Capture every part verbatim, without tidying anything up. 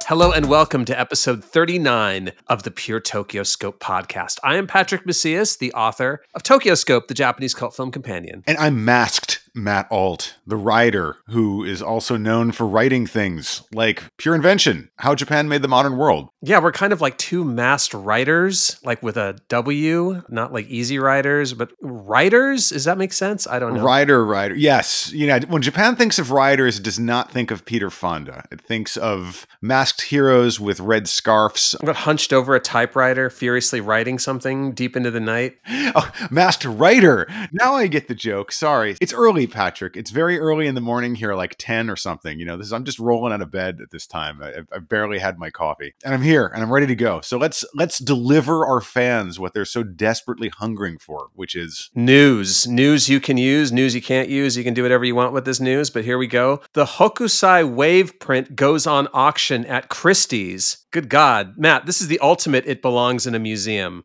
Hello and welcome to episode thirty-nine of the Pure Tokyo Scope podcast. I am Patrick Macias, the author of Tokyo Scope, the Japanese cult film companion. And I'm masked Matt Alt, the writer who is also known for writing things like Pure Invention, How Japan Made the Modern World. Yeah, we're kind of like two masked writers, like with a W, not like easy writers, but writers? Does that make sense? I don't know. Writer, writer. Yes. You know, when Japan thinks of writers, it does not think of Peter Fonda. It thinks of masked heroes with red scarves. But hunched over a typewriter, furiously writing something deep into the night. Oh, masked writer. Now I get the joke. Sorry. It's early, Patrick. It's very early in the morning here, like ten or something. You know, this is, I'm just rolling out of bed at this time. I, I've barely had my coffee. And I'm here and I'm ready to go. So let's let's deliver our fans what they're so desperately hungering for, which is news. News you can use, news you can't use. You can do whatever you want with this news, but here we go. The Hokusai wave print goes on auction at Christie's. Good God. Matt, this is the ultimate it belongs in a museum.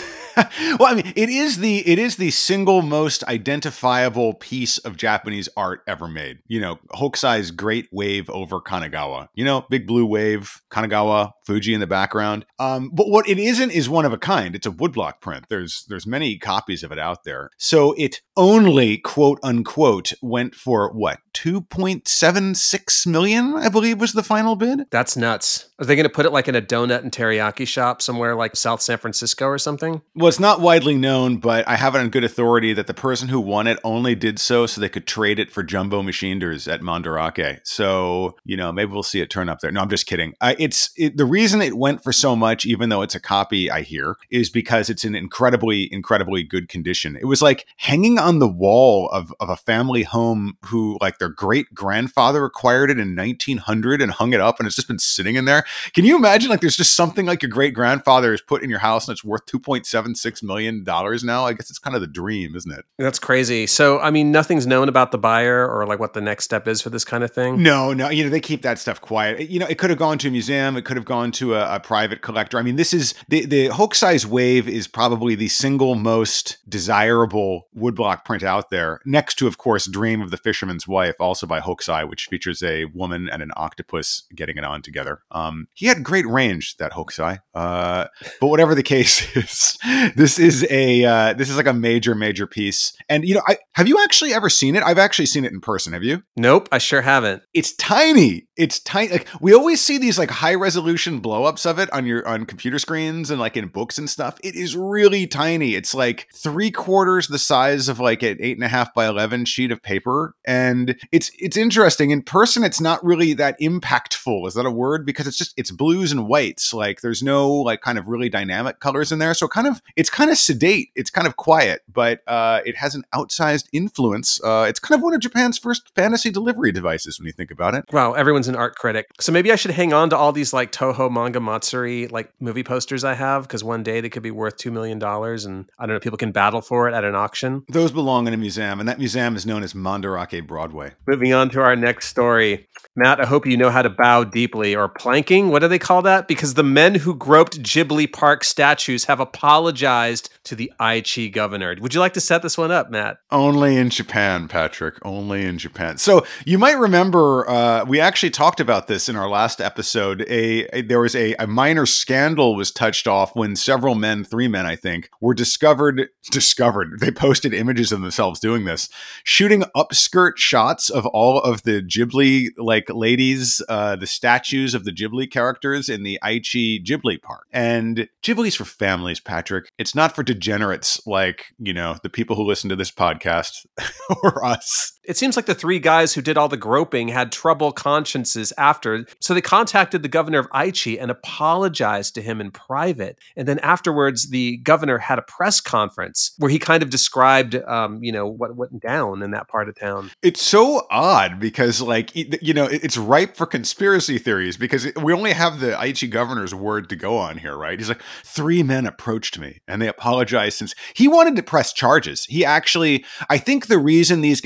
Well, I mean, it is the it is the single most identifiable piece of Japanese art ever made. You know, Hokusai's great wave over Kanagawa. You know, big blue wave, Kanagawa, Fuji in the background. Um, but what it isn't is one of a kind. It's a woodblock print. There's there's many copies of it out there. So it only, quote unquote, went for what, two point seven six million, I believe was the final bid. That's nuts. Are they going to put it like in a donut and teriyaki shop somewhere like South San Francisco or something? Well, it's not widely known, but I have it on good authority that the person who won it only did so so they could trade it for jumbo machineders at Mandarake. So, you know, maybe we'll see it turn up there. No, I'm just kidding. Uh, it's it, the reason it went for so much, even though it's a copy, I hear, is because it's in incredibly, incredibly good condition. It was like hanging on the wall of, of a family home who, like, their great-grandfather acquired it in nineteen hundred and hung it up, and it's just been sitting in there. Can you imagine, like, there's just something like your great-grandfather has put in your house and it's worth two point seven six million dollars now? I guess it's kind of the dream, isn't it? That's crazy. So, I mean, nothing's known about the buyer or like what the next step is for this kind of thing? No, no. You know, they keep that stuff quiet. You know, it could have gone to a museum. It could have gone to a, a private collector. I mean, this is, the, the Hokusai's wave is probably the single most desirable woodblock print out there. Next to, of course, Dream of the Fisherman's Wife, also by Hokusai, which features a woman and an octopus getting it on together. Um, he had great range, that Hokusai. Uh, but whatever the case is, this is a uh, this is like a major, major piece. And, you know, I have you actually ever seen it? I've actually seen it in person. Have you? Nope, I sure haven't. It's tiny. It's tiny. Like, we always see these like high resolution blow-ups of it on your on computer screens and like in books and stuff. It is really tiny. It's like three quarters the size of like an eight and a half by eleven sheet of paper. And it's it's interesting. In person, it's not really that impactful. Is that a word? Because it's just it's blues and whites. Like, there's no like kind of really dynamic colors in there. So kind of it's kind of sedate. It's kind of quiet, but uh, it has an outsized influence. Uh, it's kind of one of Japan's first fantasy delivery devices when you think about it. Wow, everyone's an art critic. So maybe I should hang on to all these like Toho Manga Matsuri like movie posters I have, because one day they could be worth two million dollars and I don't know, people can battle for it at an auction. Those belong in a museum, and that museum is known as Mandarake Broadway. Moving on to our next story. Matt, I hope you know how to bow deeply, or planking. What do they call that? Because the men who groped Ghibli Park statues have apologized to the Aichi governor. Would you like to set this one up, Matt? Only in Japan, Patrick. Only in Japan. So you might remember, uh, we actually talked about this in our last episode. A, a there was a, a minor scandal was touched off when several men, three men, I think, were discovered. Discovered. They posted images of themselves doing this, shooting upskirt shots of all of the Ghibli like ladies, uh, the statues of the Ghibli characters in the Aichi Ghibli Park. And Ghibli's for families, Patrick. It's not for degenerates like, you know, the people who listen to this podcast or us. It seems like the three guys who did all the groping had trouble consciences after, so they contacted the governor of Aichi and apologized to him in private. And then afterwards, the governor had a press conference where he kind of described, um, you know, what went down in that part of town. It's so odd because, like, you know, it's ripe for conspiracy theories because we only have the Aichi governor's word to go on here, right? He's like, three men approached me and they apologized since he wanted to press charges. He actually, I think the reason these guys came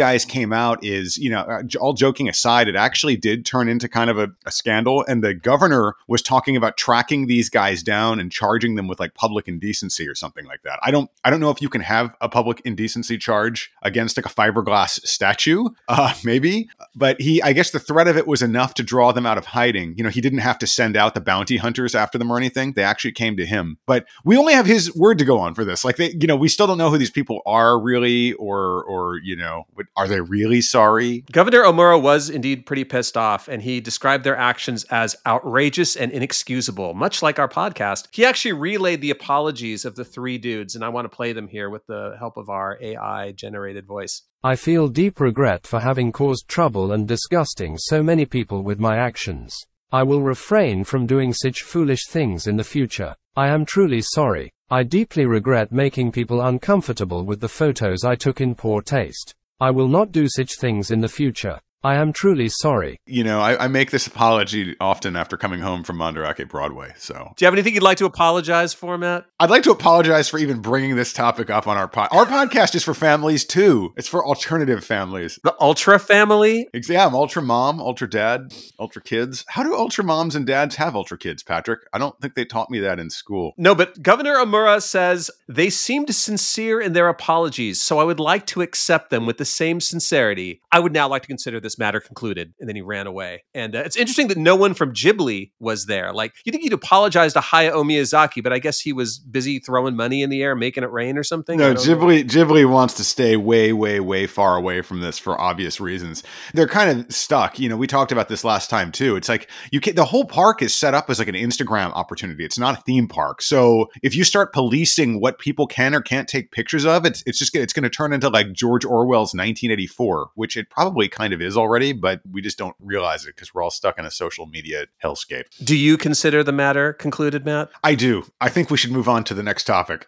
came out is, you know, uh, all joking aside, it actually did turn into kind of a, a scandal. And the governor was talking about tracking these guys down and charging them with like public indecency or something like that. I don't, I don't know if you can have a public indecency charge against like a fiberglass statue, uh, maybe, but he, I guess the threat of it was enough to draw them out of hiding. You know, he didn't have to send out the bounty hunters after them or anything. They actually came to him, but we only have his word to go on for this. Like they, you know, we still don't know who these people are really, or, or, you know, are they really sorry? Governor Omura was indeed pretty pissed off, and he described their actions as outrageous and inexcusable, much like our podcast. He actually relayed the apologies of the three dudes, and I want to play them here with the help of our A I-generated voice. I feel deep regret for having caused trouble and disgusting so many people with my actions. I will refrain from doing such foolish things in the future. I am truly sorry. I deeply regret making people uncomfortable with the photos I took in poor taste. I will not do such things in the future. I am truly sorry. You know, I, I make this apology often after coming home from Mandarake Broadway, so. Do you have anything you'd like to apologize for, Matt? I'd like to apologize for even bringing this topic up on our pod. Our podcast is for families, too. It's for alternative families. The Ultra family? Yeah, I'm Ultra Mom, Ultra Dad, Ultra Kids. How do Ultra Moms and Dads have Ultra Kids, Patrick? I don't think they taught me that in school. No, but Governor Omura says they seemed sincere in their apologies, so I would like to accept them with the same sincerity. I would now like to consider this matter concluded. And then he ran away. And uh, it's interesting that no one from Ghibli was there. Like, you think he'd apologize to Hayao Miyazaki, but I guess he was busy throwing money in the air, making it rain or something. No, Ghibli know. Ghibli wants to stay way, way, way far away from this for obvious reasons. They're kind of stuck. You know, we talked about this last time too. It's like you can, the whole park is set up as like an Instagram opportunity. It's not a theme park. So if you start policing what people can or can't take pictures of, it's it's just it's going to turn into like George Orwell's nineteen eighty-four, which it probably kind of is already, but we just don't realize it because we're all stuck in a social media hellscape. Do you consider the matter concluded, Matt? I do. I think we should move on to the next topic.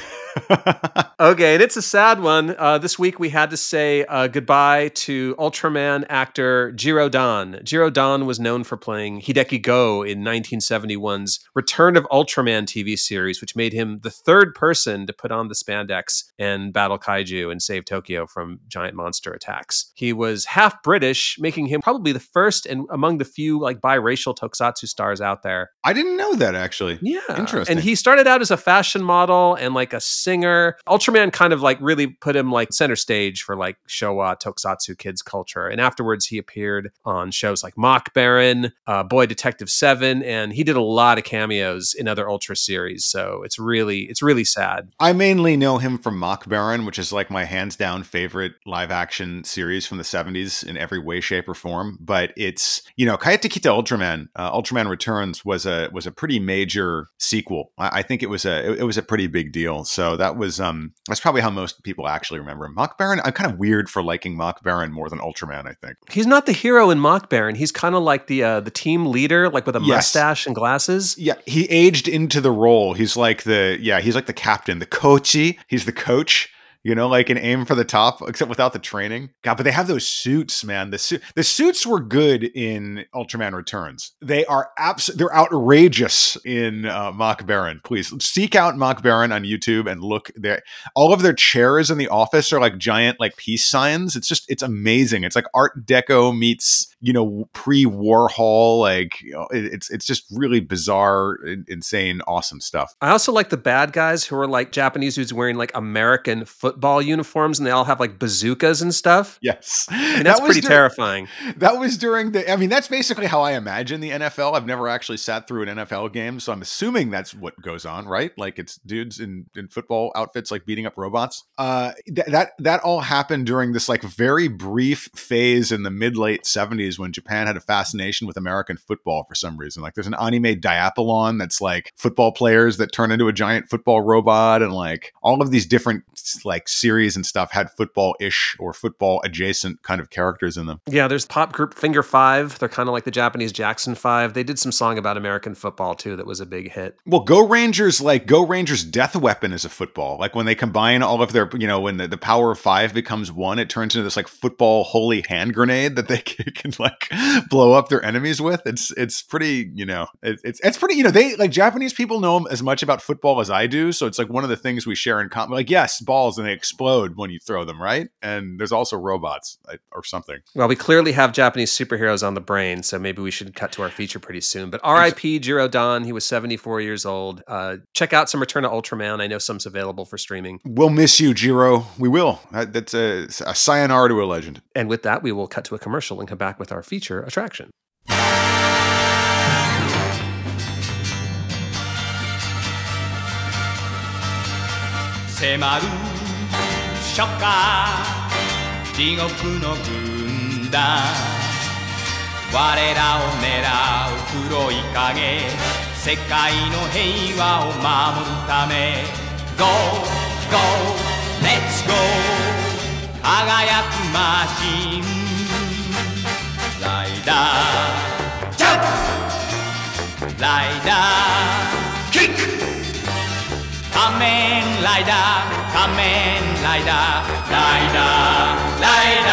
Okay, and it's a sad one. Uh, this week we had to say uh, goodbye to Ultraman actor Jiro Dan. Jiro Dan was known for playing Hideki Go in nineteen seventy-one's Return of Ultraman T V series, which made him the third person to put on the spandex and battle kaiju and save Tokyo from giant monster attacks. He was half British, making him probably the first and among the few like biracial tokusatsu stars out there. I didn't know that, actually. Yeah. Interesting. And he started out as a fashion model and like a singer. Ultraman kind of like really put him like center stage for like Showa tokusatsu kids culture. And afterwards he appeared on shows like Mach Baron, uh, Boy Detective seven, and he did a lot of cameos in other Ultra series. So it's really, it's really sad. I mainly know him from Mach Baron, which is like my hands down favorite live action series from the seventies in every way, shape, or form. But it's, you know, Kayatakita Ultraman, uh, Ultraman Returns was a was a pretty major sequel. I, I think it was a it, it was a pretty big deal. So that was um that's probably how most people actually remember him. Mach Baron, I'm kind of weird for liking Mach Baron more than Ultraman, I think. He's not the hero in Mach Baron. He's kind of like the uh, the team leader, like with a yes. mustache and glasses. Yeah, he aged into the role. He's like the yeah, he's like the captain, the coachy. He's the coach. You know, like an aim for the top, except without the training. God, but they have those suits, man. The suit, the suits were good in Ultraman Returns. They are abs- they're outrageous in uh, Mach Baron. Please seek out Mach Baron on YouTube and look there. All of their chairs in the office are like giant, like peace signs. It's just, it's amazing. It's like Art Deco meets, you know, pre-Warhol. Like, you know, it, it's it's just really bizarre, insane, awesome stuff. I also like the bad guys who are like Japanese dudes wearing like American football uniforms, and they all have like bazookas and stuff. Yes. And that's that pretty dur- terrifying. That was during the, I mean, that's basically how I imagine the N F L. I've never actually sat through an N F L game, so I'm assuming that's what goes on, right? Like it's dudes in, in football outfits, like beating up robots. Uh, th- that, that all happened during this like very brief phase in the mid late seventies when Japan had a fascination with American football for some reason. Like there's an anime Diathlon that's like football players that turn into a giant football robot, and like all of these different like series and stuff had football-ish or football adjacent kind of characters in them. Yeah, there's pop group Finger Five. They're kind of like the Japanese Jackson Five. They did some song about American football too that was a big hit. Well, Go Rangers, like Go Rangers Death Weapon is a football. Like when they combine all of their, you know, when the, the power of five becomes one, it turns into this like football holy hand grenade that they can, can like blow up their enemies with. It's it's pretty, you know, it, it's it's pretty, you know, they like Japanese people know as much about football as I do. So it's like one of the things we share in common. Like, yes, balls, and they explode when you throw them, right? And there's also robots or something. Well, we clearly have Japanese superheroes on the brain, so maybe we should cut to our feature pretty soon. But R I P Jiro Dan, he was seventy-four years old. Uh, check out some Return of Ultraman. I know some's available for streaming. We'll miss you, Jiro. We will. That, that's a, a sayonara to a legend. And with that, we will cut to a commercial and come back with our feature attraction. 迫る初夏地獄の軍団我らを狙う黒い影世界の平和を守るため Go, go, let's go 輝くマシンライダージャンプライダーキック仮面ライダー仮面ライダーライダーライ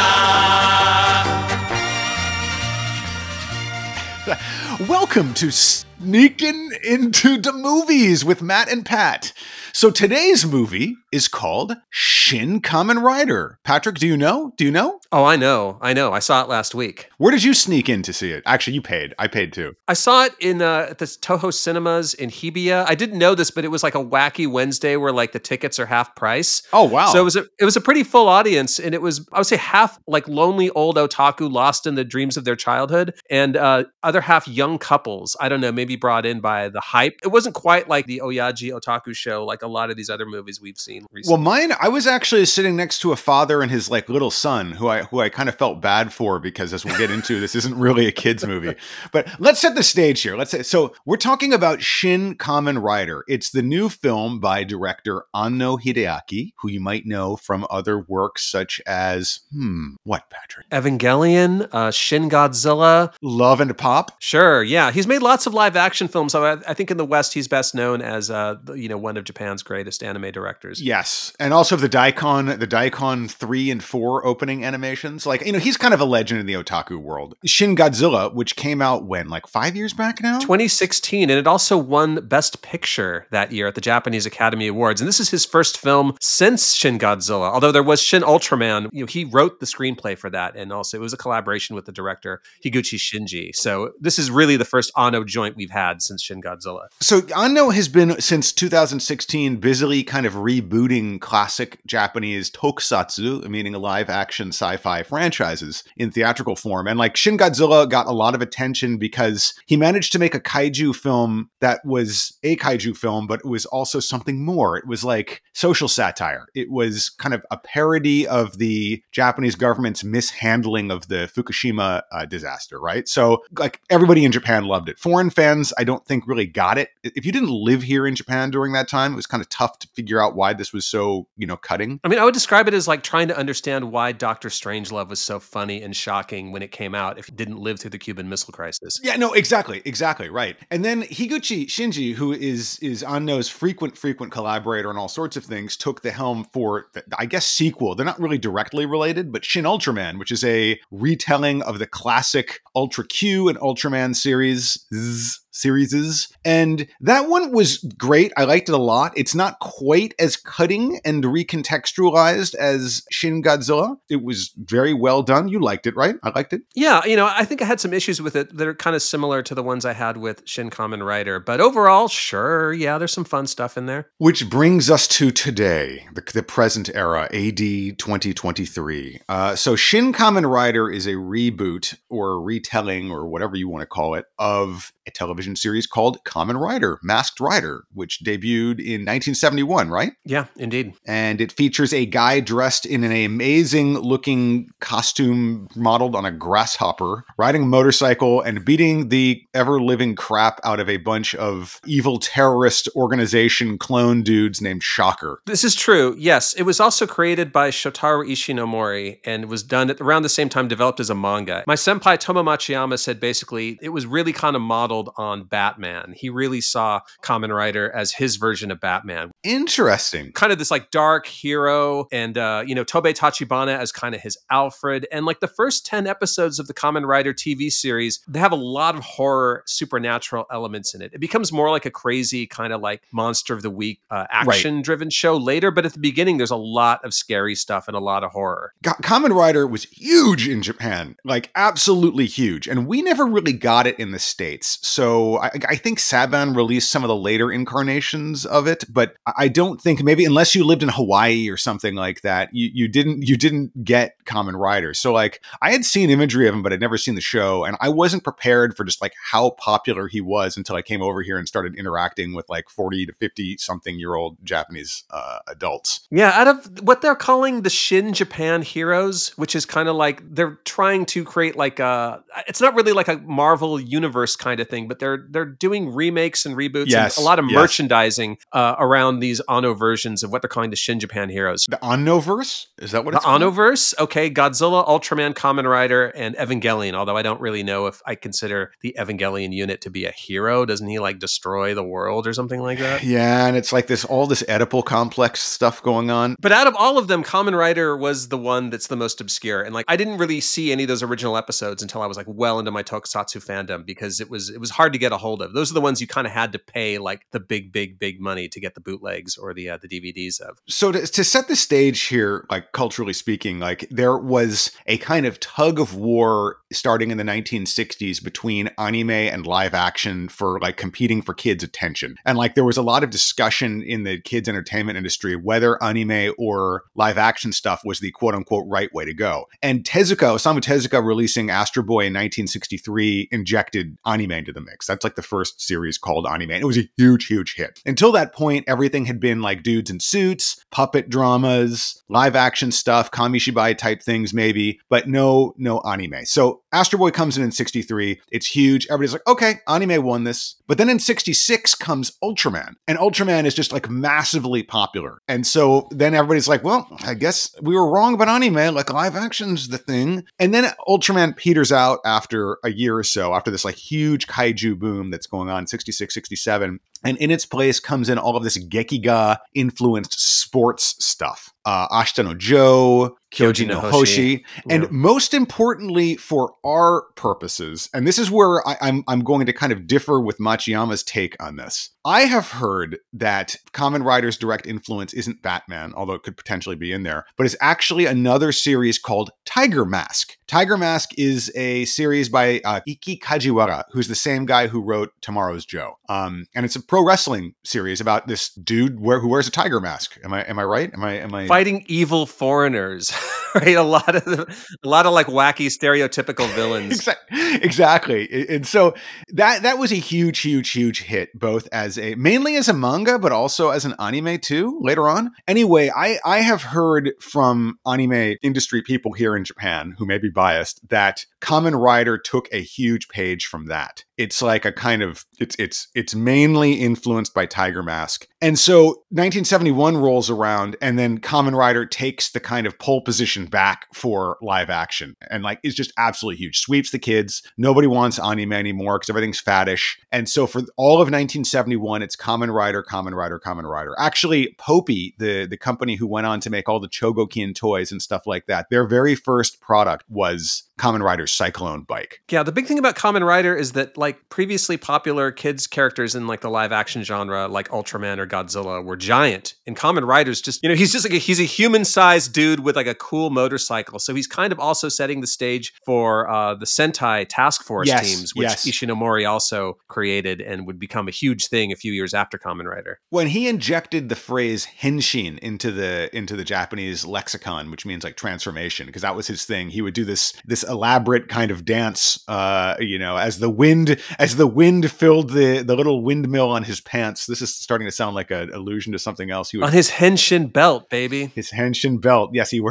ダー Welcome to Sneaking into the Movies with Matt and Pat. So today's movie is called Shin Kamen Rider. Patrick, do you know? Do you know? Oh, I know. I know. I saw it last week. Where did you sneak in to see it? Actually, you paid. I paid too. I saw it in uh, at the Toho Cinemas in Hibiya. I didn't know this, but it was like a wacky Wednesday where like the tickets are half price. Oh, wow. So it was a it was a pretty full audience, and it was, I would say, half like lonely old otaku lost in the dreams of their childhood, and uh, other half young couples. I don't know, maybe brought in by the hype. It wasn't quite like the Oyaji Otaku show, like a lot of these other movies we've seen recently. Well, mine, I was actually sitting next to a father and his like little son, who I who I kind of felt bad for because, as we'll get into, this isn't really a kids movie. But let's set the stage here. Let's say so. We're talking about Shin Kamen Rider. It's the new film by director Anno Hideaki, who you might know from other works such as hmm, what, Patrick? Evangelion, uh, Shin Godzilla, Love and Pop. Sure, yeah, he's made lots of live action films. I, I think in the West, he's best known as uh, you know one of Japan's greatest anime directors. Yes, and also the Daikon, the Daikon three and four opening animations. Like, you know, he's kind of a legend in the otaku world. Shin Godzilla, which came out when, like five years back now? twenty sixteen, and it also won Best Picture that year at the Japanese Academy Awards. And this is his first film since Shin Godzilla, although there was Shin Ultraman. You know, he wrote the screenplay for that, and also it was a collaboration with the director Higuchi Shinji. So this is really the first Anno joint we've had since Shin Godzilla. So Anno has been, since two thousand sixteen, busily kind of rebooting classic Japanese tokusatsu, meaning live action sci-fi franchises in theatrical form. And like Shin Godzilla got a lot of attention because he managed to make a kaiju film that was a kaiju film, but it was also something more. It was like social satire. It was kind of a parody of the Japanese government's mishandling of the Fukushima uh, disaster, right? So like everybody in Japan loved it. Foreign fans, I don't think really got it. If you didn't live here in Japan during that time, it was kind of tough to figure out why this was so, you know, cutting. I mean, I would describe it as like trying to understand why Doctor Strangelove was so funny and shocking when it came out if you didn't live through the Cuban Missile Crisis. Yeah, no, exactly, exactly, right. And then Higuchi Shinji, who is is Anno's frequent, frequent collaborator on all sorts of things, took the helm for, the, I guess, sequel. They're not really directly related, but Shin Ultraman, which is a retelling of the classic Ultra Q and Ultraman series. Zzz. series. And that one was great. I liked it a lot. It's not quite as cutting and recontextualized as Shin Godzilla. It was very well done. You liked it, right? I liked it. Yeah, you know, I think I had some issues with it that are kind of similar to the ones I had with Shin Kamen Rider. But overall, sure, yeah, there's some fun stuff in there. Which brings us to today, the, the present era, A D twenty twenty-three. Uh, so Shin Kamen Rider is a reboot or a retelling or whatever you want to call it of a television series called Kamen Rider, Masked Rider, which debuted in nineteen seventy-one, right? Yeah, indeed. And it features a guy dressed in an amazing looking costume modeled on a grasshopper, riding a motorcycle and beating the ever-living crap out of a bunch of evil terrorist organization clone dudes named Shocker. This is true, yes. It was also created by Shotaro Ishinomori and was done at around the same time, developed as a manga. My senpai Tomo Machiyama said basically it was really kind of modeled on Batman. He really saw Kamen Rider as his version of Batman. Interesting. Kind of this like dark hero, and uh, you know, Tobei Tachibana as kind of his Alfred. And like the first ten episodes of the Kamen Rider T V series, they have a lot of horror, supernatural elements in it. It becomes more like a crazy kind of like Monster of the Week uh, action-driven right. show later, but at the beginning, there's a lot of scary stuff and a lot of horror. Ka- Kamen Rider was huge in Japan, like absolutely huge, and we never really got it in the States. So I, I think Saban released some of the later incarnations of it, but I don't think, maybe unless you lived in Hawaii or something like that, you, you didn't you didn't get Kamen Rider. So like I had seen imagery of him, but I'd never seen the show, and I wasn't prepared for just like how popular he was until I came over here and started interacting with like forty to fifty something year old Japanese uh, adults. Yeah, out of what they're calling the Shin Japan Heroes, which is kind of like they're trying to create like a, it's not really like a Marvel universe kind of thing, but they're they're doing remakes and reboots yes, and a lot of yes. merchandising uh, around these Anno versions of what they're calling the Shin Japan Heroes. The Annoverse? Is that what the it's called? Annoverse? Okay, Godzilla, Ultraman, Kamen Rider, and Evangelion, although I don't really know if I consider the Evangelion unit to be a hero. Doesn't he like destroy the world or something like that? Yeah, and it's like this all this Oedipal complex stuff going on. But out of all of them, Kamen Rider was the one that's the most obscure. And like I didn't really see any of those original episodes until I was like well into my tokusatsu fandom, because it was it was hard to get a hold of. Those are the ones you kind of had to pay like the big, big, big money to get the bootlegs or the uh, the D V Ds of. So to, to set the stage here, like culturally speaking, like there was a kind of tug of war starting in the nineteen sixties between anime and live action for like competing for kids' attention. And like there was a lot of discussion in the kids' entertainment industry whether anime or live action stuff was the quote unquote right way to go. And Tezuka, Osamu Tezuka releasing Astro Boy in nineteen sixty-three injected anime into the mix. That's like the first series called anime. And it was a huge, huge hit. Until that point, everything had been like dudes in suits, puppet dramas, live action stuff, Kamishibai type things maybe, but no, no anime. So Astro Boy comes in in sixty-three. It's huge. Everybody's like, okay, anime won this. But then in sixty-six comes Ultraman. And Ultraman is just like massively popular. And so then everybody's like, well, I guess we were wrong about anime. Like live action's the thing. And then Ultraman peters out after a year or so, after this like huge kaiju boom that's going on, sixty-six, sixty-seven. And in its place comes in all of this Gekiga influenced sports stuff. Uh, Ashita no Joe, Kyoji no Hoshi, and yeah. most importantly for our purposes, and this is where I, I'm I'm going to kind of differ with Machiyama's take on this. I have heard that Kamen Rider's direct influence isn't Batman, although it could potentially be in there, but it's actually another series called Tiger Mask. Tiger Mask is a series by uh, Ikki Kajiwara, who's the same guy who wrote Tomorrow's Joe. Um, and it's a pro wrestling series about this dude where, who wears a tiger mask. Am I am I right? Am I am I fighting evil foreigners? Right, a lot of a lot of like wacky stereotypical villains. Exactly, and so that that was a huge, huge, huge hit, both as a mainly as a manga, but also as an anime too. Later on, anyway, I I have heard from anime industry people here in Japan who may be biased that Kamen Rider took a huge page from that. It's like a kind of it's it's it's mainly influenced by Tiger Mask. And so nineteen seventy-one rolls around, and then Kamen Rider takes the kind of pole position back for live action, and like it's just absolutely huge. Sweeps the kids. Nobody wants anime anymore because everything's faddish. And so for all of nineteen seventy-one, it's Kamen Rider, Kamen Rider, Kamen Rider. Actually, Popey, the the company who went on to make all the Chogokin toys and stuff like that, their very first product was Kamen Rider's Cyclone bike. Yeah, the big thing about Kamen Rider is that like previously popular kids characters in like the live action genre, like Ultraman or Godzilla, were giant. And Kamen Rider's just, you know, he's just like a, he's a human sized dude with like a cool motorcycle. So he's kind of also setting the stage for uh, the Sentai Task Force yes, teams, which yes. Ishinomori also created and would become a huge thing a few years after Kamen Rider. When he injected the phrase henshin into the into the Japanese lexicon, which means like transformation, because that was his thing, he would do this this elaborate kind of dance, uh, you know, as the wind as the wind filled the the little windmill on his pants. This is starting to sound like an allusion to something else. He would, on his henshin belt, baby. His henshin belt. Yes, he wears this. But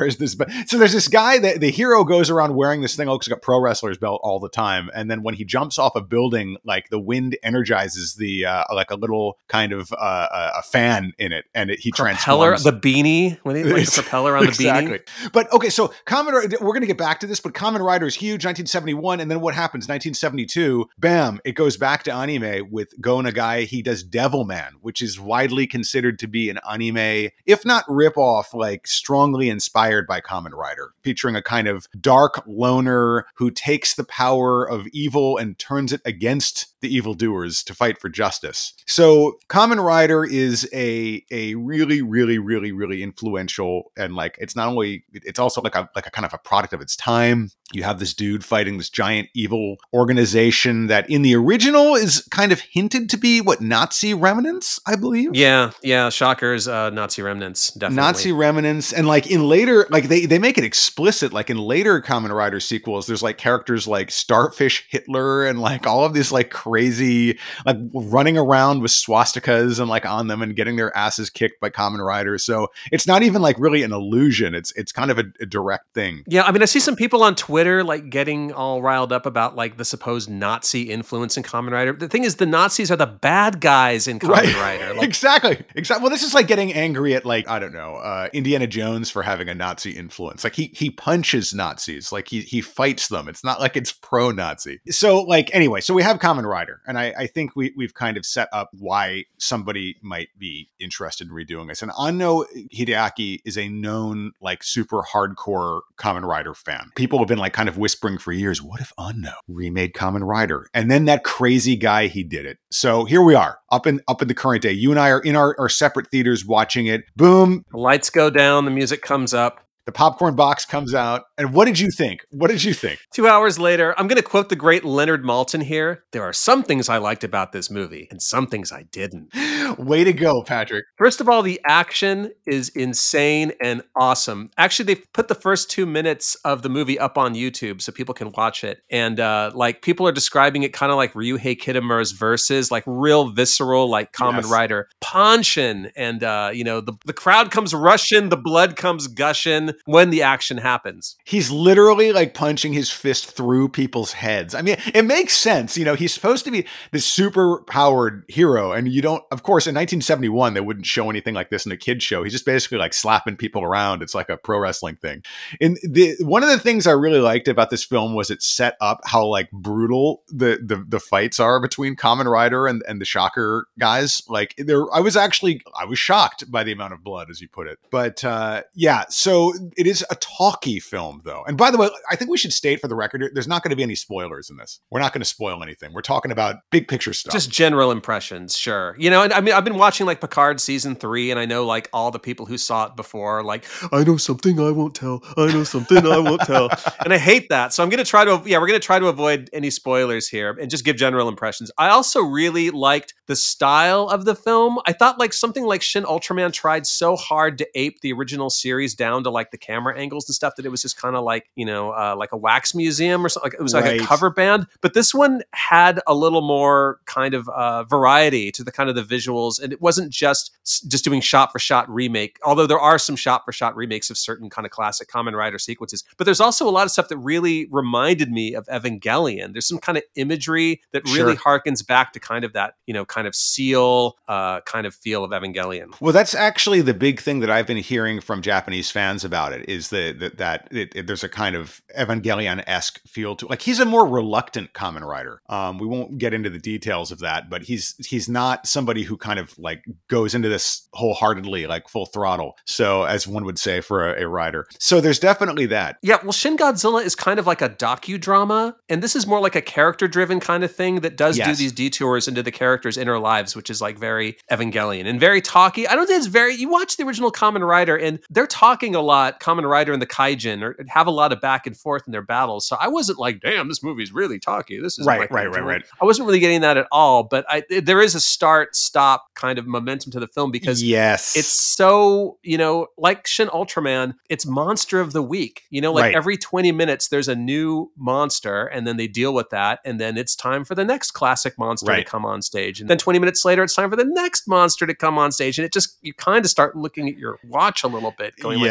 So there's this guy that the hero goes around wearing this thing that looks like a pro wrestler's belt all the time, and then when he jumps off a building, like the wind energizes the uh, like a little kind of uh, a fan in it, and it, he propeller, transforms the beanie when he like the propeller on the exactly. beanie. But okay, so Kamen Rider, we're going to get back to this, but Kamen Rider is huge, nineteen seventy-one, and then what happens? nineteen seventy-two, bam, it goes back to anime with Go Nagai. He does Devilman, which is widely considered to be an anime, if not ripoff, like strongly inspired by Kamen Rider, featuring a kind of dark loner who takes the power of evil and turns it against the evildoers to fight for justice. So Kamen Rider is a a really, really, really, really influential, and like it's not only it's also like a like a kind of a product of its time. You have this dude fighting this giant evil organization that in the original is kind of hinted to be what Nazi remnants, I believe. Yeah, yeah, shockers, uh, Nazi remnants, definitely. Nazi remnants, and like in later, like they they make it explicit. Like in later Kamen Rider sequels, there's like characters like Starfish Hitler and like all of this like crazy, like running around with swastikas and like on them and getting their asses kicked by Kamen Riders. So it's not even like really an illusion. It's it's kind of a, a direct thing. Yeah, I mean, I see some people on Twitter like getting all riled up about like the supposed Nazi influence in Kamen Rider. The thing is, the Nazis are the bad guys in Kamen Right. Rider. Like, exactly. Exactly. Well, this is like getting angry at like, I don't know, uh, Indiana Jones for having a Nazi influence. Like he he punches Nazis. Like he he fights them. It's not like it's pro-Nazi. So like, anyway, so we have Kamen Rider. And I, I think we, we've kind of set up why somebody might be interested in redoing this. And Anno Hideaki is a known like super hardcore Kamen Rider fan. People have been like kind of whispering for years, what if Anno remade Kamen Rider? And then that crazy guy, he did it. So here we are up in up in the current day. You and I are in our, our separate theaters watching it. Boom. the lights go down, the music comes up. The popcorn box comes out. And what did you think? What did you think? Two hours later, I'm going to quote the great Leonard Maltin here. There are some things I liked about this movie and some things I didn't. Way to go, Patrick. First of all, the action is insane and awesome. Actually, they've put the first two minutes of the movie up on YouTube so people can watch it. And uh, like people are describing it kind of like Ryuhei Kitamura's Versus, like real visceral, like Kamen Yes. Rider Panshin. And, uh, you know, the, the crowd comes rushing, the blood comes gushing when the action happens. He's literally like punching his fist through people's heads. I mean, it makes sense. You know, he's supposed to be this super powered hero. And you don't, of course, in nineteen seventy-one, they wouldn't show anything like this in a kid's show. He's just basically like slapping people around. It's like a pro wrestling thing. And the one of the things I really liked about this film was it set up how like brutal the the, the fights are between Kamen Rider and, and the Shocker guys. Like there, I was actually, I was shocked by the amount of blood, as you put it. But uh, yeah, so it is a talky film, though. And by the way, I think we should state for the record, there's not going to be any spoilers in this. We're not going to spoil anything. We're talking about big picture stuff. Just general impressions, sure. You know, and I mean, I've been watching like Picard season three, and I know like all the people who saw it before, are like, I know something I won't tell. I know something I won't tell. And I hate that. So I'm going to try to, yeah, we're going to try to avoid any spoilers here and just give general impressions. I also really liked the style of the film. I thought like something like Shin Ultraman tried so hard to ape the original series down to like the camera angles and stuff that it was just kind of like, you know, uh, like a wax museum or something. Like, it was like Right. a cover band. But this one had a little more kind of uh, variety to the kind of the visuals. And it wasn't just just doing shot for shot remake, although there are some shot for shot remakes of certain kind of classic Kamen Rider sequences. But there's also a lot of stuff that really reminded me of Evangelion. There's some kind of imagery that really Sure. harkens back to kind of that, you know, kind of seal uh, kind of feel of Evangelion. Well, that's actually the big thing that I've been hearing from Japanese fans about it is the, the, that it, it, there's a kind of Evangelion-esque feel to it. Like he's a more reluctant Kamen Rider. Um, we won't get into the details of that, but he's he's not somebody who kind of like goes into this wholeheartedly, like full throttle. So as one would say for a, a rider. So there's definitely that. Yeah, well, Shin Godzilla is kind of like a docudrama, and this is more like a character-driven kind of thing that does do Yes. these detours into the characters' inner lives, which is like very Evangelion and very talky. I don't think it's very. You watch the original Kamen Rider, and they're talking a lot. Kamen Rider and the Kaijin or have a lot of back and forth in their battles. So I wasn't like, damn, this movie's really talky. This is Right, like right, right, right. I wasn't really getting that at all. But I, there is a start-stop kind of momentum to the film because Yes. it's so, you know, like Shin Ultraman, it's monster of the week. You know, like Right. every twenty minutes, there's a new monster, and then they deal with that. And then it's time for the next classic monster Right. to come on stage. And then twenty minutes later, it's time for the next monster to come on stage. And it just, you kind of start looking at your watch a little bit, going yes. like,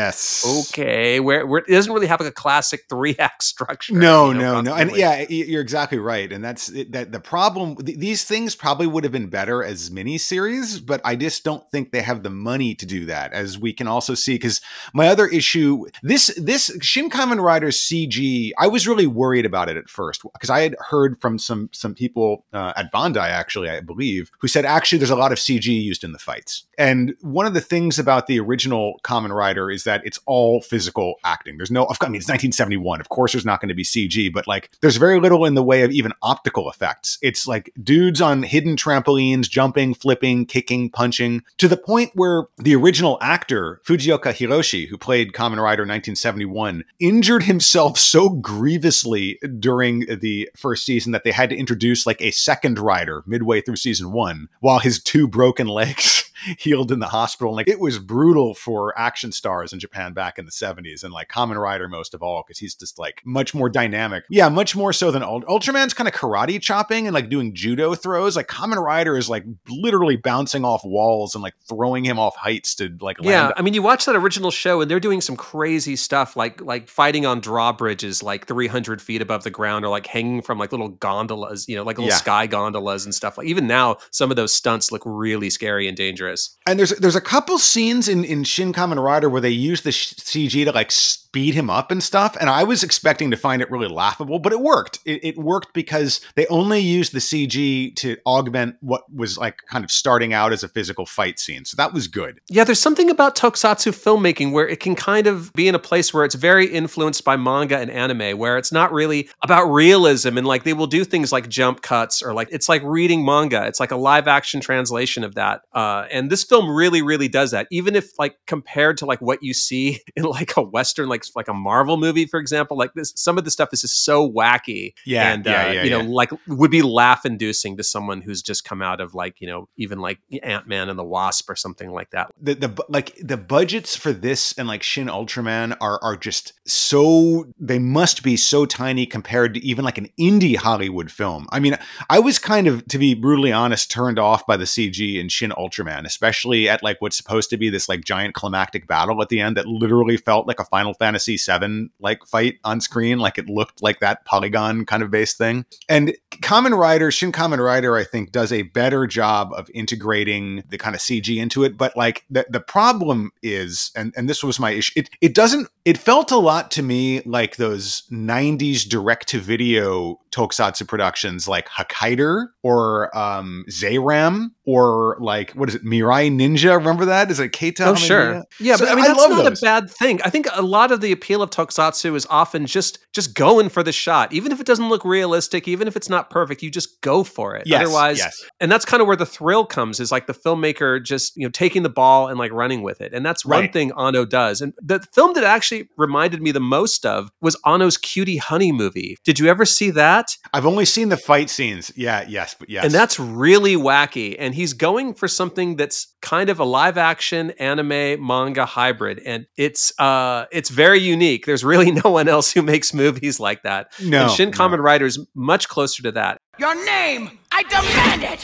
okay, where, where it doesn't really have like a classic three act structure. No, you know, no, no. And yeah, you're exactly right. And that's it, that the problem. Th- these things probably would have been better as miniseries, but I just don't think they have the money to do that, as we can also see. Because my other issue, this this Shin Kamen Rider C G, I was really worried about it at first because I had heard from some some people uh, at Bandai, actually, I believe, who said actually there's a lot of C G used in the fights. And one of the things about the original Kamen Rider is that it's all physical acting. There's no, I mean, it's nineteen seventy-one. Of course, there's not going to be C G, but like there's very little in the way of even optical effects. It's like dudes on hidden trampolines, jumping, flipping, kicking, punching, to the point where the original actor, Fujioka Hiroshi, who played Kamen Rider nineteen seventy-one, injured himself so grievously during the first season that they had to introduce like a second rider midway through season one while his two broken legs healed in the hospital. Like, it was brutal for action stars in Japan back in the seventies, and like Kamen Rider most of all, because he's just like much more dynamic. Yeah, much more so than Ult- Ultraman's kind of karate chopping and like doing judo throws. Like Kamen Rider is like literally bouncing off walls and like throwing him off heights to like yeah, land. I mean, you watch that original show and they're doing some crazy stuff, like like fighting on drawbridges like three hundred feet above the ground, or like hanging from like little gondolas, you know, like little Yeah. sky gondolas and stuff. Like even now, some of those stunts look really scary and dangerous. And there's there's a couple scenes in, in Shin Kamen Rider where they use the sh- C G to like speed him up and stuff. And I was expecting to find it really laughable, but it worked. It, it worked because they only used the C G to augment what was like kind of starting out as a physical fight scene. So that was good. Yeah, there's something about tokusatsu filmmaking where it can kind of be in a place where it's very influenced by manga and anime, where it's not really about realism, and like they will do things like jump cuts, or like it's like reading manga. It's like a live action translation of that. Uh, and this film really, really does that. Even if like compared to like what you see in like a Western, like like a Marvel movie, for example, like this, some of the stuff is just so wacky. Yeah, and yeah, uh, yeah, you know, yeah. like would be laugh inducing to someone who's just come out of like, you know, even like Ant-Man and the Wasp or something like that. The the bu- like the budgets for this and like Shin Ultraman are are just so, they must be so tiny compared to even like an indie Hollywood film. I mean, I was kind of, to be brutally honest, turned off by the C G in Shin Ultraman, especially at like what's supposed to be this like giant climactic battle at the end that literally felt like a Final Fantasy seven like fight on screen. Like it looked like that polygon kind of based thing. And Kamen Rider, Shin Kamen Rider, I think does a better job of integrating the kind of C G into it. But like the, the problem is, and, and this was my issue, it, it doesn't, it felt a lot to me like those nineties direct-to-video tokusatsu productions like Hokkaido or um, Zeiram, or like, what is it, Mirai Ninja? Remember that? Is it Keita? Oh, sure. Yeah, So but I mean, I that's love not those. a bad thing. I think a lot of the appeal of tokusatsu is often just just going for the shot. Even if it doesn't look realistic, even if it's not perfect, you just go for it. Yes, Otherwise, yes. and that's kind of where the thrill comes, is like the filmmaker just, you know, taking the ball and like running with it. And that's one Right. thing Anno does. And the film that actually reminded me the most of was Anno's Cutie Honey movie. Did you ever see that? I've only seen the fight scenes. Yeah, yes, but yes. And that's really wacky. And he's going for something that's kind of a live action anime manga hybrid. And it's uh it's very unique. There's really no one else who makes movies like that. No, and Shin no. Kamen Rider is much closer to that. Your name! I demand it!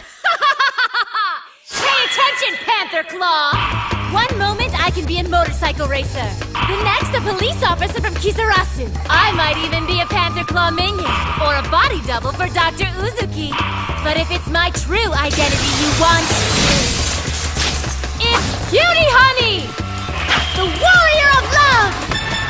Pay attention, Panther Claw! One moment I can be a motorcycle racer. The next, a police officer from Kisarasu. I might even be a Panther Claw minion, or a body double for Doctor Uzuki. But if it's my true identity you want, it's Cutie Honey! The warrior of love!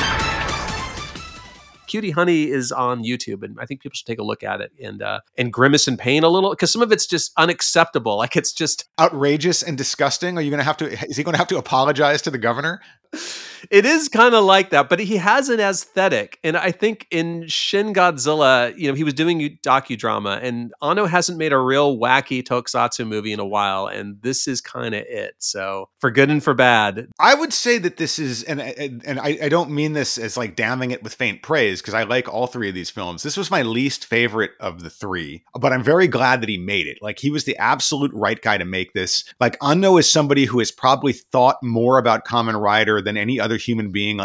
Cutie Honey is on YouTube, and I think people should take a look at it and uh, and grimace in pain a little, because some of it's just unacceptable. Like it's just outrageous and disgusting. Are you going to have to, is he going to have to apologize to the governor? It is kind of like that, but he has an aesthetic. And I think in Shin Godzilla, you know, he was doing docudrama, and Anno hasn't made a real wacky tokusatsu movie in a while, and this is kind of it. So for good and for bad. I would say that this is, and and, and I, I don't mean this as like damning it with faint praise, because I like all three of these films. This was my least favorite of the three, but I'm very glad that he made it. Like, he was the absolute right guy to make this. Like, Anno is somebody who has probably thought more about Kamen Rider than any other human being on the planet.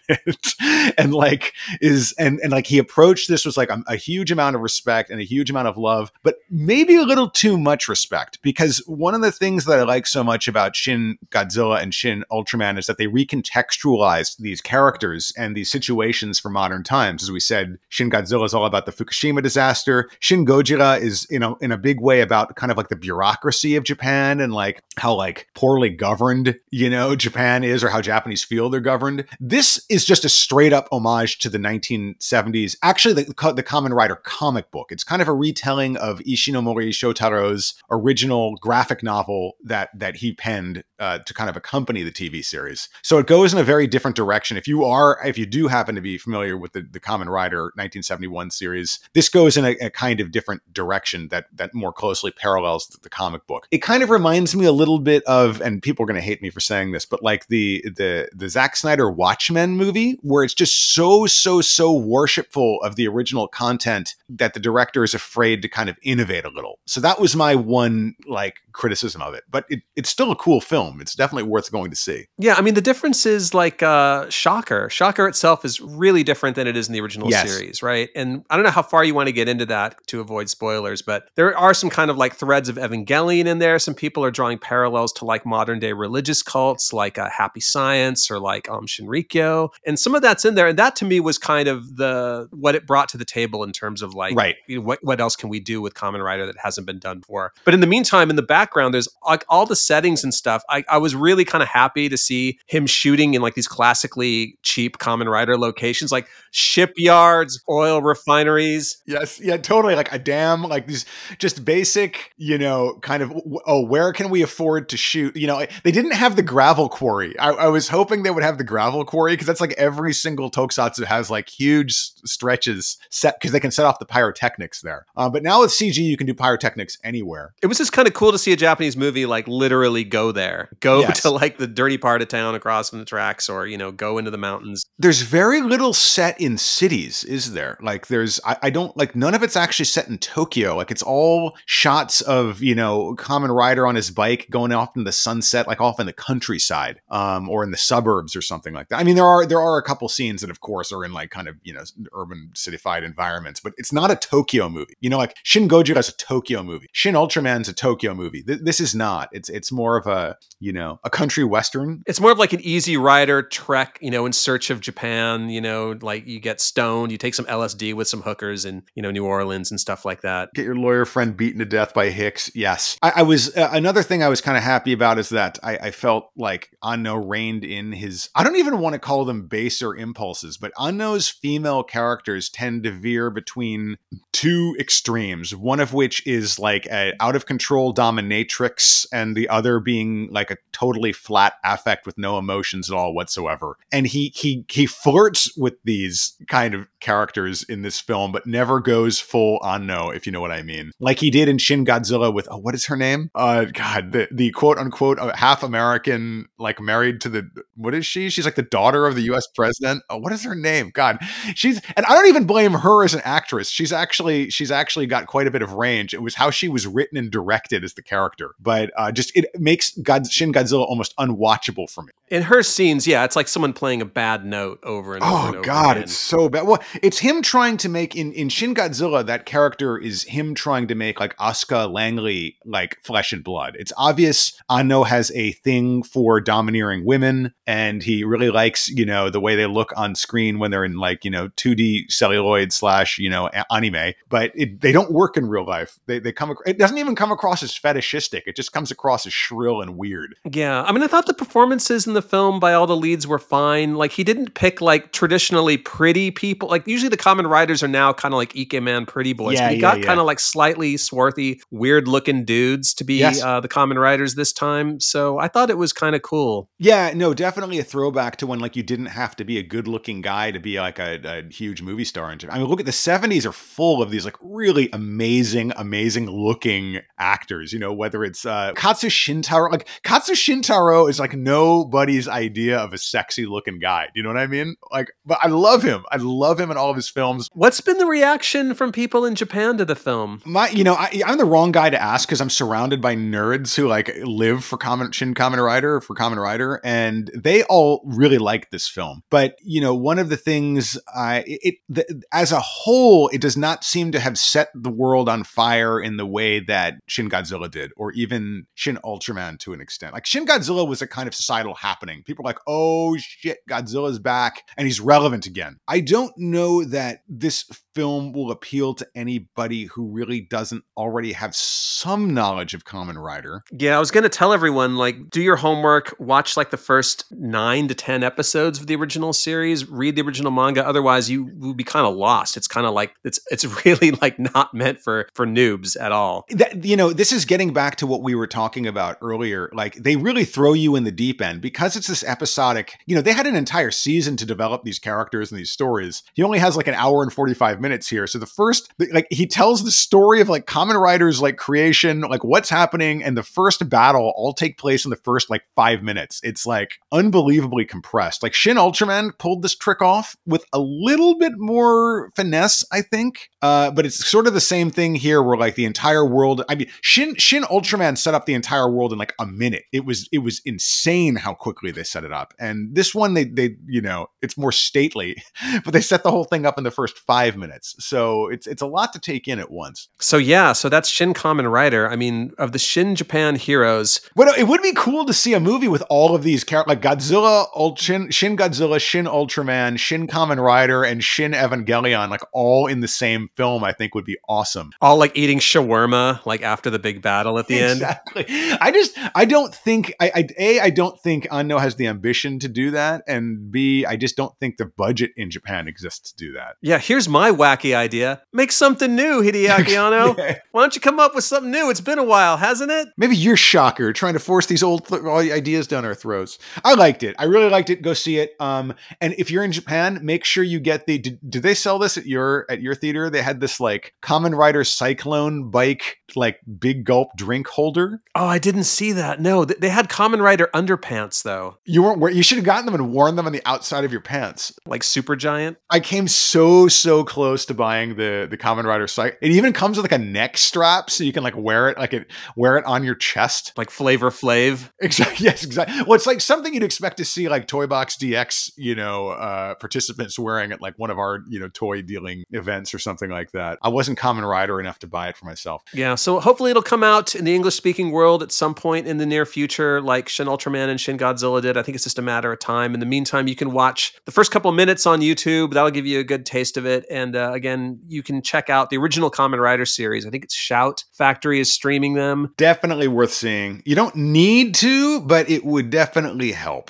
it, and like is and and like he approached this was like a, a huge amount of respect and a huge amount of love, but maybe a little too much respect, because one of the things that I like so much about Shin Godzilla and Shin Ultraman is that they recontextualized these characters and these situations for modern times. As we said, Shin Godzilla is all about the Fukushima disaster. Shin Gojira is, in a, in a big way about kind of like the bureaucracy of Japan and like how like poorly governed, you know, Japan is, or how Japanese feel they're governed. This is just a straight up homage to the nineteen seventies, actually the, the Kamen Rider comic book. It's kind of a retelling of Ishinomori Shotaro's original graphic novel that, that he penned uh, to kind of accompany the T V series. So it goes in a very different direction. If you are, if you do happen to be familiar with the, the Kamen Rider nineteen seventy-one series, this goes in a, a kind of different direction that, that more closely parallels the, the comic book. It kind of reminds me a little bit of, and people are going to hate me for saying this, but like the, the, the Zack Snyder Watchmen movie, where it's just so, so, so worshipful of the original content that the director is afraid to kind of innovate a little. So that was my one like criticism of it, but it, it's still a cool film. It's definitely worth going to see. Yeah, I mean, the difference is like uh, Shocker. Shocker itself is really different than it is in the original Yes. series, right? And I don't know how far you want to get into that to avoid spoilers, but there are some kind of like threads of Evangelion in there. Some people are drawing parallels to like modern day religious cults like uh, Happy Science or like um, Shinrikyo. And some of that's in there. And that to me was kind of the what it brought to the table in terms of like, Right. you know, what, what else can we do with Kamen Rider that hasn't been done before? But in the meantime, in the background, there's like all the settings and stuff. I, I was really kind of happy to see him shooting in like these classically cheap Kamen Rider locations, like shipyards, oil refineries. Yes, yeah, totally. Like a dam, like these just basic, you know, kind of, oh, where can we afford to shoot? You know, they didn't have the gravel quarry. I, I was hoping they would have the gravel quarry because that's like every single tokusatsu has like huge stretches set because they can set off the pyrotechnics there. Uh, but now with C G, you can do pyrotechnics anywhere. It was just kind of cool to see a Japanese movie like literally go there, go Yes. to like the dirty part of town across from the tracks, or, you know, go into the mountains. There's very little set in cities, is there? Like there's, I, I don't, like none of it's actually set in Tokyo. Like it's all shots of, you know, Kamen Rider on his bike going off in the sunset, like off in the countryside, um, or in the suburbs or something like that. I mean, there are, there are a couple scenes that of course are in like kind of, you know, urban cityfied environments, but it's not a Tokyo movie. You know, like Shin Gojira is a Tokyo movie. Shin Ultraman's a Tokyo movie. Th- this is not. It's, it's more of a, you know, a country western. It's more of like an Easy Rider trek, you know, in search of Japan, you know, like you get stoned, you take some L S D with some hookers in, you know, New Orleans and stuff like that. Get your lawyer friend beaten to death by Hicks. Yes. I, I was, uh, another thing I was kind of happy about is that I, I felt like Anno reined in his, I don't even want to call them baser impulses, but Anno's female characters tend to veer between two extremes, one of which is like a out of control dominatrix and the other being like a totally flat affect with no emotions at all whatsoever. And he, he, he flirts with these kind of characters in this film, but never goes full Anno, if you know what I mean. Like he did in Shin Godzilla with, oh, what is her name? Uh, God, the, the quote unquote uh, half American, like married to the, what is she? She's like the daughter of the U S president. Oh, what is her name? God, she's, and I don't even blame her as an actress. She's actually, she's actually got quite a bit of range. It was how she was written and directed as the character, but uh, just, it makes God, Shin Godzilla almost unwatchable for me. In her scenes, yeah, it's like someone playing a bad note over and over Oh and over God, again. it's so bad. Well, it's him trying to make in in Shin Godzilla. That character is him trying to make like Asuka Langley like flesh and blood. It's obvious Anno has a thing for domineering women, and he really likes, you know, the way they look on screen when they're in like, you know, two D celluloid slash, you know, a- anime. But it, they don't work in real life. They they come. Ac- it doesn't even come across as fetishistic. It just comes across as shrill and weird. Yeah, I mean, I thought the performances in the film by all the leads were fine. Like, he didn't pick like traditionally pretty people. Like, usually the Kamen Riders are now kind of like Ikemen pretty boys. Yeah, but he yeah, got yeah. kind of like slightly swarthy, weird looking dudes to be Yes. uh, the Kamen Riders this time. So I thought it was kind of cool. Yeah, no, definitely a throwback to when like you didn't have to be a good-looking guy to be like a, a huge movie star in Japan. I mean, look at the seventies are full of these like really amazing, amazing looking actors. You know, whether it's uh, Katsu Shintaro, like Katsu Shintaro is like nobody's idea of a sexy looking guy. You know what I mean? Like, but I love him. I love him in all of his films. What's been the reaction from people in Japan to the film? My, you know, I, I'm the wrong guy to ask because I'm surrounded by nerds who like live for Kamen, Shin Kamen Rider, for Kamen Rider, and they all really like this film. But, you know, one of the things I, it, the, as a whole, it does not seem to have set the world on fire in the way that Shin Godzilla did, or even Shin Ultraman to an extent. Like Shin Godzilla was a kind of societal happening. People were like, oh shit, Godzilla's back and he's relevant again. I don't know that this film will appeal to anybody who really doesn't already have some knowledge of Kamen Rider. Yeah, I was going to tell everyone, like, do your homework, watch like the first nine to ten episodes of the original series, read the original manga. Otherwise, you will be kind of lost. It's kind of like, it's it's really like not meant for for noobs at all. That, you know, this is getting back to what we were talking about earlier. Like, they really throw you in the deep end because it's this episodic, you know, they had an entire season to develop these characters and these stories. He only has like an hour and forty-five minutes here. So the first, like, he tells the story of like Kamen Rider's like creation, like what's happening, and the first battle all take place in the first like five minutes. It's like unbelievably compressed. Like Shin Ultraman pulled this trick off with a little bit more finesse, I think. Uh, but it's sort of the same thing here where like the entire world, I mean, Shin Shin Ultraman set up the entire world in like a minute. It was it was insane how quickly they set it up. And this one, they they you know, it's more stately, but they set the whole thing up in the first five minutes. So it's it's a lot to take in at once. So yeah, so that's Shin Kamen Rider. I mean, of the Shin Japan heroes. But it would be cool to see a movie with all of these characters, like Godzilla, Ul- Shin, Shin Godzilla, Shin Ultraman, Shin Kamen Rider, and Shin Evangelion, like all in the same film. I think would be awesome. All like eating shawarma, like after the big battle at the exactly. end. Exactly. I just, I don't think, I, I, A, I don't think Anno has the ambition to do that. And B, I just don't think the budget in Japan exists to do that. Yeah, here's my wacky idea. Make something new, Hideaki Anno. yeah. Why don't you come up with something new? It's been a while, hasn't it? Maybe you're Shocker, trying to force these old th- all the ideas down our throats. I liked it. I really liked it. Go see it. Um, and if you're in Japan, make sure you get the, did, did they sell this at your, at your theater? They had this like Kamen Rider Cyclone bike, like big gulp drink holder. Oh, I didn't see that. No, they had Kamen Rider underpants though. You weren't wearing, you should have gotten them and worn them on the outside of your pants. Like Super Giant. I came so, so close to buying the, the Kamen Rider Cyclone. It even comes with like a neck strap so you can like wear it, like it, wear it on your chest. Like Flavor Flav. Exactly. Yes, exactly. Well, it's like something you'd expect to see like Toy Box D X, you know, uh, participants wearing at like one of our, you know, toy dealing events or something like that. I wasn't Kamen Rider enough to buy it for myself. Yeah. So hopefully it'll come out in the English speaking world at some point in the near future, like Shin Ultraman and Shin Godzilla did. I think it's just a matter of time. In the meantime, you can watch the first couple minutes on YouTube. That'll give you a good taste of it. And uh, again, you can check out the original Kamen Rider series. I think it's Shout Factory is streaming them. Definitely worth seeing. You don't need to, but it would definitely help.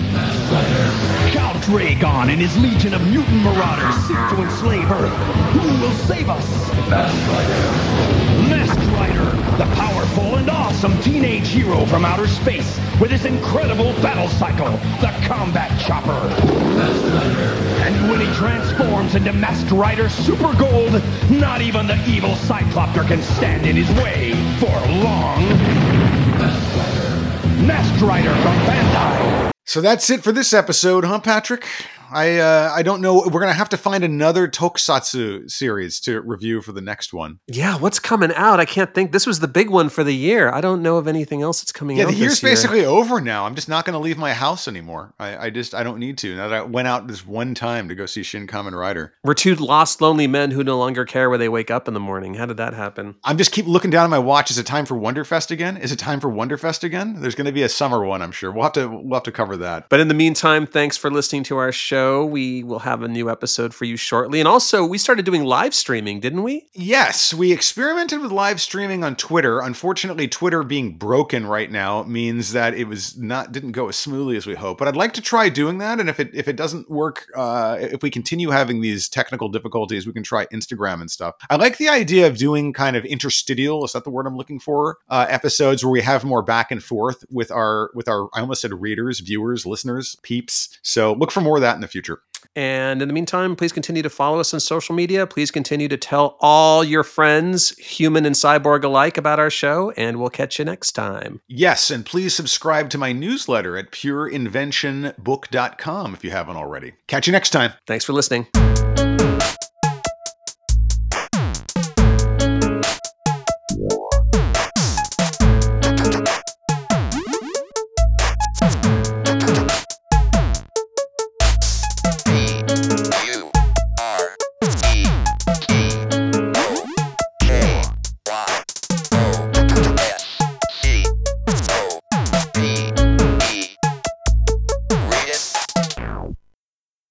Count Dragon and his legion of mutant marauders seek to enslave Earth. Who will save us? Mask Rider. Mask Rider, the powerful and awesome teenage hero from outer space with his incredible battle cycle, the Combat Chopper. Mask Rider. And when he transforms into Masked Rider Super Gold, not even the evil Cyclopter can stand in his way for long. Masked Rider. Masked Rider from Bandai. So that's it for this episode, huh, Patrick? I uh, I don't know. We're going to have to find another tokusatsu series to review for the next one. Yeah, what's coming out? I can't think. This was the big one for the year. I don't know of anything else that's coming yeah, out the year's this year. basically over now. I'm just not going to leave my house anymore. I, I just, I don't need to. Now that I went out this one time to go see Shin Kamen Rider. We're two lost, lonely men who no longer care where they wake up in the morning. How did that happen? I'm just keep looking down at my watch. Is it time for Wonderfest again? Is it time for Wonderfest again? There's going to be a summer one, I'm sure. We'll have to, we'll have to cover that. But in the meantime, thanks for listening to our show. We will have a new episode for you shortly. And also, we started doing live streaming, didn't we? Yes, we experimented with live streaming on Twitter. Unfortunately, Twitter being broken right now means that it was not didn't go as smoothly as we hoped. But I'd like to try doing that. And if it if it doesn't work, uh, if we continue having these technical difficulties, we can try Instagram and stuff. I like the idea of doing kind of interstitial, is that the word I'm looking for? Uh, episodes where we have more back and forth with our with our I almost said readers, viewers, listeners, peeps. So look for more of that in the future. And in the meantime, please continue to follow us on social media. Please continue to tell all your friends, human and cyborg alike, about our show, and we'll catch you next time. Yes, and please subscribe to my newsletter at pure invention book dot com if you haven't already. Catch you next time. Thanks for listening.